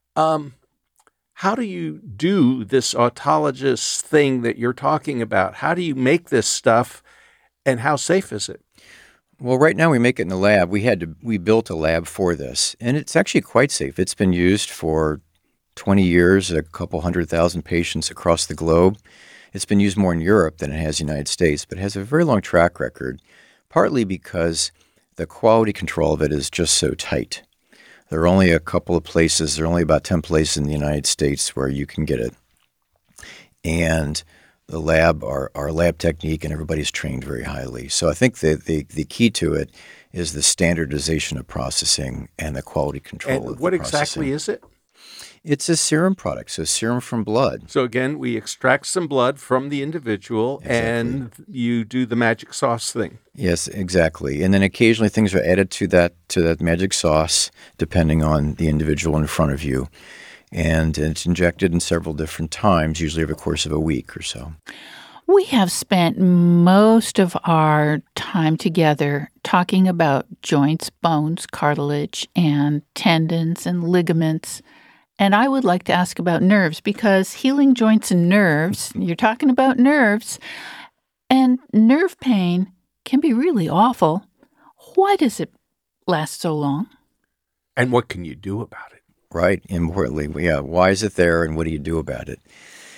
How do you do this autologous thing that you're talking about? How do you make this stuff, and how safe is it? Well, right now we make it in the lab. We built a lab for this, and it's actually quite safe. It's been used for 20 years, a couple 100,000 patients across the globe. It's been used more in Europe than it has in the United States, but it has a very long track record, partly because the quality control of it is just so tight. There are only a couple of places, there are only about 10 places in the United States where you can get it. And the lab, our lab technique, and everybody's trained very highly. So I think the key to it is the standardization of processing and the quality control of the processing. And what exactly is it? It's a serum product, so serum from blood. So again, we extract some blood from the individual and you do the magic sauce thing. Yes, exactly. And then occasionally things are added to that magic sauce, depending on the individual in front of you. And it's injected in several different times, usually over the course of a week or so. We have spent most of our time together talking about joints, bones, cartilage, and tendons and ligaments. And I would like to ask about nerves, because healing joints and nerves, you're talking about nerves, and nerve pain can be really awful. Why does it last so long? And what can you do about it? Right, importantly. Yeah, why is it there and what do you do about it?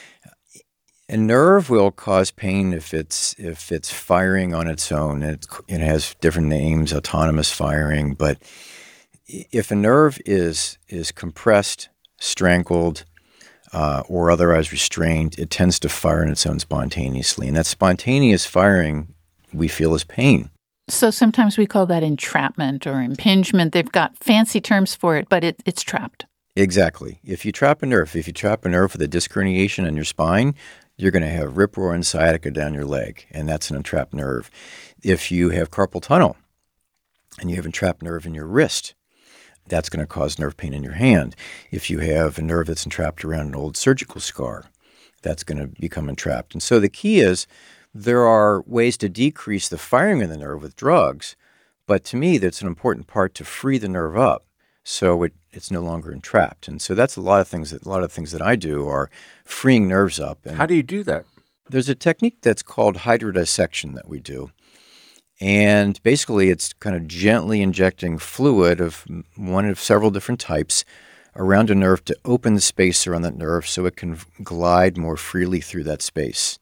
A nerve will cause pain if it's firing on its own. It has different names, autonomous firing, but if a nerve is compressed, strangled, or otherwise restrained, it tends to fire on its own spontaneously. And that spontaneous firing we feel as pain. So sometimes we call that entrapment or impingement. They've got fancy terms for it, but it's trapped. Exactly. If you trap a nerve with a disc herniation in your spine, you're going to have rip roar and sciatica down your leg, and that's an entrapped nerve. If you have carpal tunnel and you have entrapped nerve in your wrist, that's going to cause nerve pain in your hand. If you have a nerve that's entrapped around an old surgical scar, that's going to become entrapped. And so the key is there are ways to decrease the firing of the nerve with drugs, but to me, that's an important part to free the nerve up so it's no longer entrapped. And so that's a lot of things that I do are freeing nerves up. And how do you do that? There's a technique that's called hydrodissection that we do. And basically, it's kind of gently injecting fluid of one of several different types around a nerve to open the space around that nerve so it can glide more freely through that space.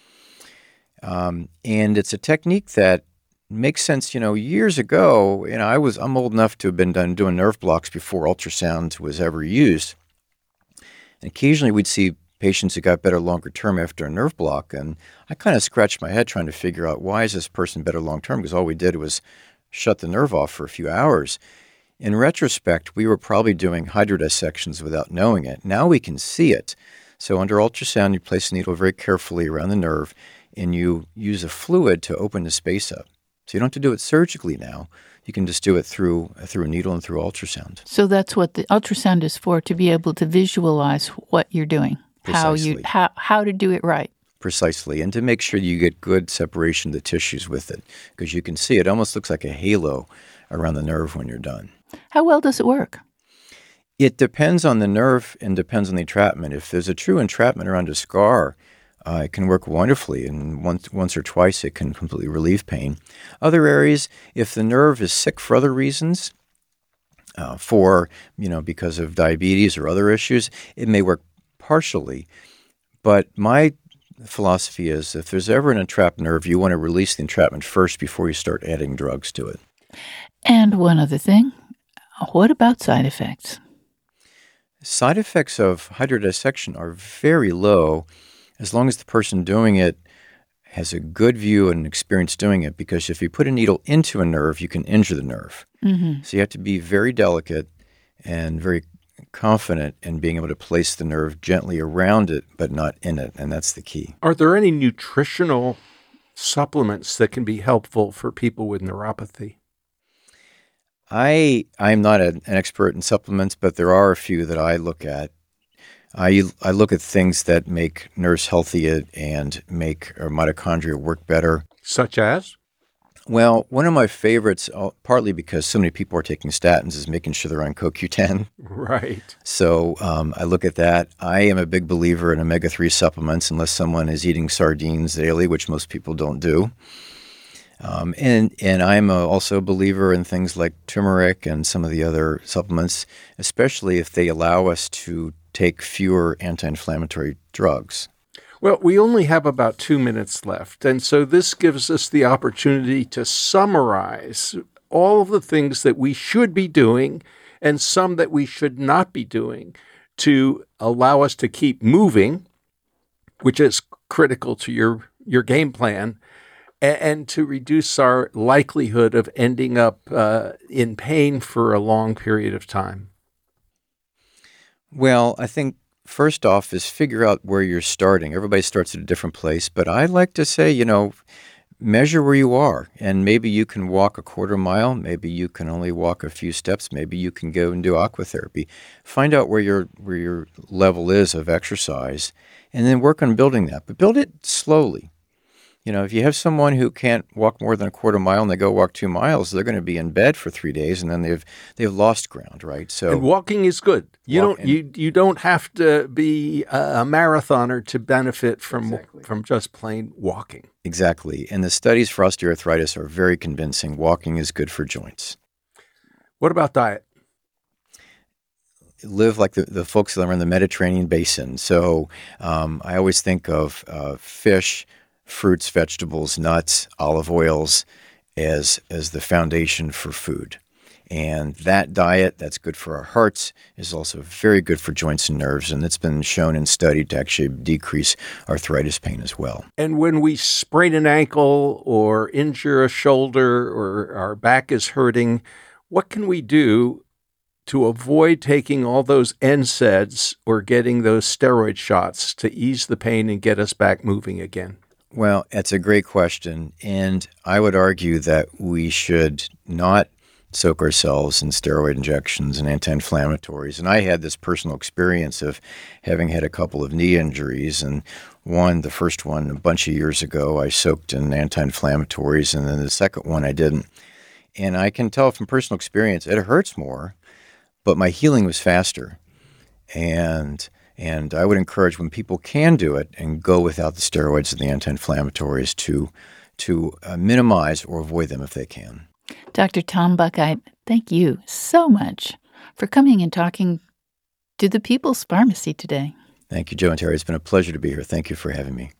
And it's a technique that makes sense. Years ago, I'm old enough to have been doing nerve blocks before ultrasound was ever used. And occasionally, we'd see patients who got better longer term after a nerve block. And I kind of scratched my head trying to figure out, why is this person better long term? Because all we did was shut the nerve off for a few hours. In retrospect, we were probably doing hydrodissections without knowing it. Now we can see it. So under ultrasound, you place a needle very carefully around the nerve and you use a fluid to open the space up. So you don't have to do it surgically now. You can just do it through a needle and through ultrasound. So that's what the ultrasound is for, to be able to visualize what you're doing. Precisely. How to do it right. Precisely, and to make sure you get good separation of the tissues with it, because you can see it almost looks like a halo around the nerve when you're done. How well does it work? It depends on the nerve and depends on the entrapment. If there's a true entrapment around a scar, it can work wonderfully, and once or twice it can completely relieve pain. Other areas, if the nerve is sick for other reasons, because of diabetes or other issues, it may work partially, but my philosophy is if there's ever an entrapped nerve, you want to release the entrapment first before you start adding drugs to it. And one other thing, what about side effects? Side effects of hydrodissection are very low as long as the person doing it has a good view and experience doing it, because if you put a needle into a nerve, you can injure the nerve. Mm-hmm. So you have to be very delicate and very confident in being able to place the nerve gently around it, but not in it, and that's the key. Are there any nutritional supplements that can be helpful for people with neuropathy? I'm not an expert in supplements, but there are a few that I look at. I look at things that make nerves healthy and make our mitochondria work better. Such as? Well, one of my favorites, partly because so many people are taking statins, is making sure they're on CoQ10. Right. So I look at that. I am a big believer in omega-3 supplements, unless someone is eating sardines daily, which most people don't do. And I'm also a believer in things like turmeric and some of the other supplements, especially if they allow us to take fewer anti-inflammatory drugs. Well, we only have about 2 minutes left, and so this gives us the opportunity to summarize all of the things that we should be doing and some that we should not be doing to allow us to keep moving, which is critical to your game plan, and to reduce our likelihood of ending up in pain for a long period of time. Well, I think first off is figure out where you're starting. Everybody starts at a different place, but I like to say, measure where you are, and maybe you can walk a quarter mile, maybe you can only walk a few steps, maybe you can go and do aquatherapy. Find out where your level is of exercise, and then work on building that. But build it slowly. If you have someone who can't walk more than a quarter mile and they go walk 2 miles, they're going to be in bed for 3 days, and then they've lost ground, right? So and walking is good. You don't have to be a marathoner to benefit from just plain walking. Exactly. And the studies for osteoarthritis are very convincing. Walking is good for joints. What about diet? Live like the folks that are in the Mediterranean basin. So I always think of fish, fruits, vegetables, nuts, olive oils as the foundation for food. And that diet that's good for our hearts is also very good for joints and nerves, and it's been shown and studied to actually decrease arthritis pain as well. And when we sprain an ankle or injure a shoulder or our back is hurting, what can we do to avoid taking all those NSAIDs or getting those steroid shots to ease the pain and get us back moving again? Well, that's a great question, and I would argue that we should not soak ourselves in steroid injections and anti-inflammatories. And I had this personal experience of having had a couple of knee injuries, and the first one a bunch of years ago, I soaked in anti-inflammatories, and then the second one I didn't. And I can tell from personal experience, it hurts more, but my healing was faster. And I would encourage when people can do it and go without the steroids and the anti-inflammatories to minimize or avoid them if they can. Dr. Tom Buckheit, thank you so much for coming and talking to the People's Pharmacy today. Thank you, Joe and Terry. It's been a pleasure to be here. Thank you for having me.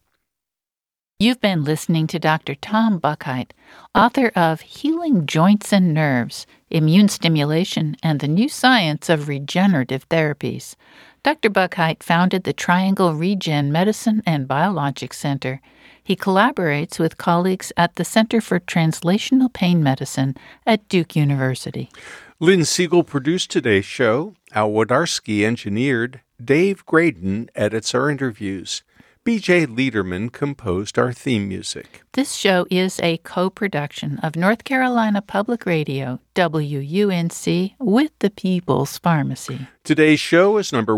You've been listening to Dr. Tom Buckheit, author of Healing Joints and Nerves, Immune Stimulation, and the New Science of Regenerative Therapies. Dr. Buckheit founded the Triangle Regen Medicine and Biologics Center. He collaborates with colleagues at the Center for Translational Pain Medicine at Duke University. Lynn Siegel produced today's show. Al Wodarski engineered. Dave Graydon edits our interviews. B.J. Liederman composed our theme music. This show is a co-production of North Carolina Public Radio, WUNC, with the People's Pharmacy. Today's show is number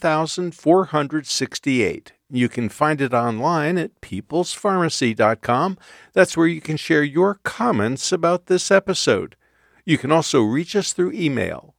1468. You can find it online at peoplespharmacy.com. That's where you can share your comments about this episode. You can also reach us through email,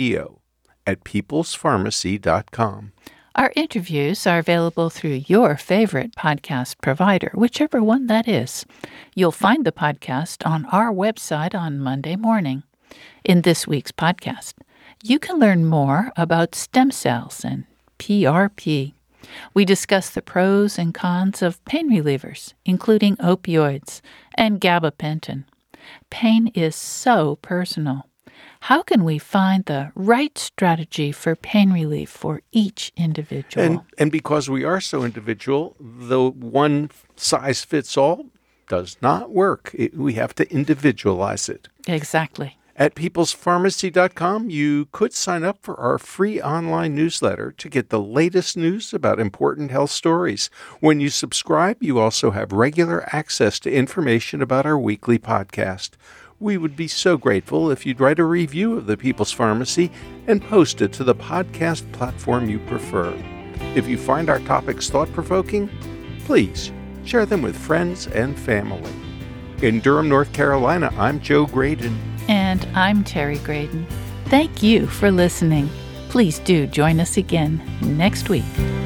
radio@peoplespharmacy.com. Our interviews are available through your favorite podcast provider, whichever one that is. You'll find the podcast on our website on Monday morning. In this week's podcast, you can learn more about stem cells and PRP. We discuss the pros and cons of pain relievers, including opioids and gabapentin. Pain is so personal. How can we find the right strategy for pain relief for each individual? And because we are so individual, the one-size-fits-all does not work. We have to individualize it. Exactly. At peoplespharmacy.com, you could sign up for our free online newsletter to get the latest news about important health stories. When you subscribe, you also have regular access to information about our weekly podcast. We would be so grateful if you'd write a review of the People's Pharmacy and post it to the podcast platform you prefer. If you find our topics thought-provoking, please share them with friends and family. In Durham, North Carolina, I'm Joe Graydon. And I'm Terry Graydon. Thank you for listening. Please do join us again next week.